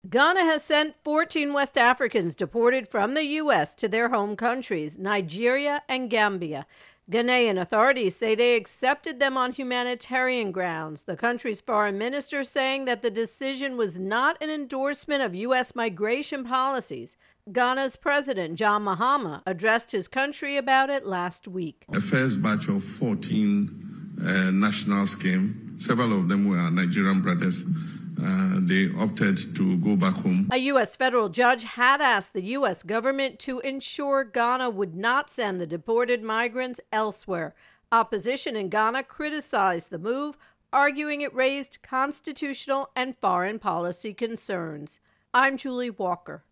Ghana has sent 14 West Africans deported from the U.S. to their home countries, Nigeria and Gambia. Ghanaian authorities say they accepted them on humanitarian grounds. The country's foreign minister saying that the decision was not an endorsement of U.S. migration policies. Ghana's President John Mahama addressed his country about it last week. A first batch of 14 nationals came. Several of them were Nigerian brothers. They opted to go back home. A U.S. federal judge had asked the U.S. government to ensure Ghana would not send the deported migrants elsewhere. Opposition in Ghana criticized the move, arguing it raised constitutional and foreign policy concerns. I'm Julie Walker.